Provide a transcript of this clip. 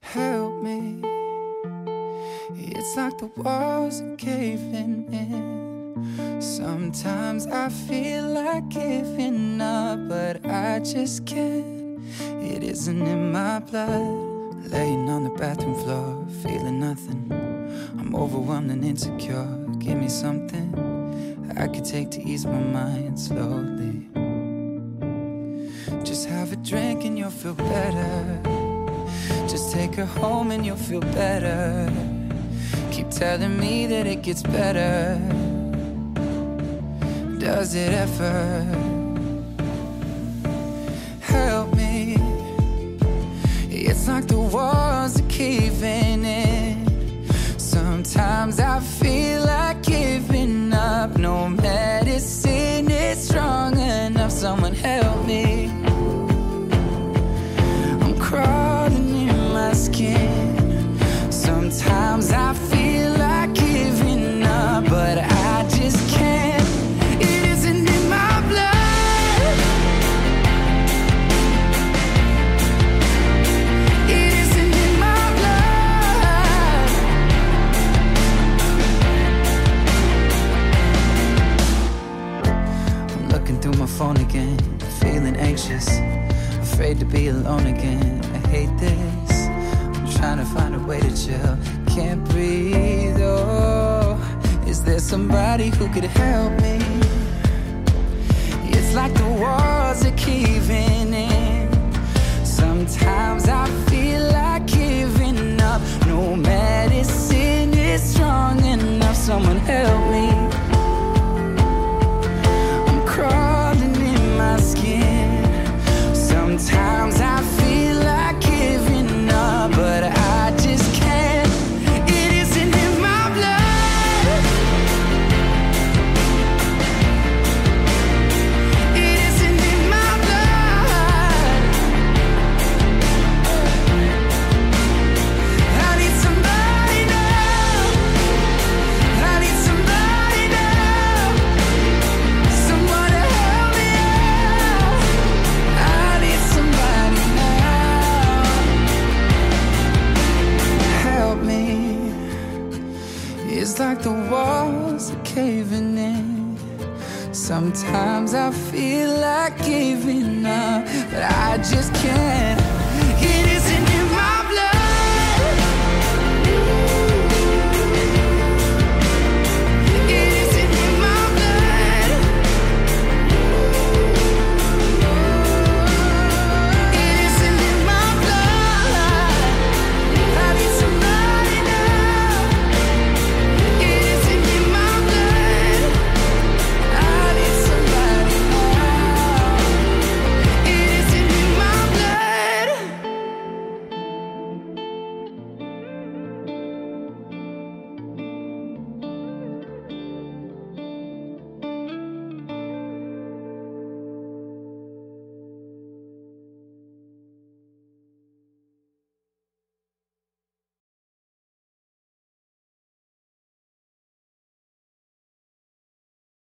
Help me. It's like the walls are caving in. Sometimes I feel like giving up, but I just can't. It isn't in my blood. Laying on the bathroom floor, feeling nothing. I'm overwhelmed and insecure. Give me something I could take to ease my mind slowly. Just have a drink and you'll feel better. Just take her home and you'll feel better. Keep telling me that it gets better. Does it ever? Help me. It's like the walls are caving in. Sometimes I feel like giving up. No medicine is strong enough. Someone help me. I'm crawling in my skin. Sometimes I feel like giving up, but I just can't. It isn't in my blood. It isn't in my blood. I'm looking through my phone again, feeling anxious, afraid to be alone again. I hate this. I'm trying to find a way to chill. Can't breathe, oh. Is there somebody who could help me? It's like the walls are caving in. Sometimes I feel like giving up. No medicine is strong enough. Someone help me. I'm crawling in my skin. Sometimes I feel like giving up, but I just can't. It isn't in my blood. It isn't in my blood. I need somebody now. I need somebody now. Someone to help me out. I need somebody now. Help me. It's like the walls are caving in. Sometimes I feel like giving up, but I just can't.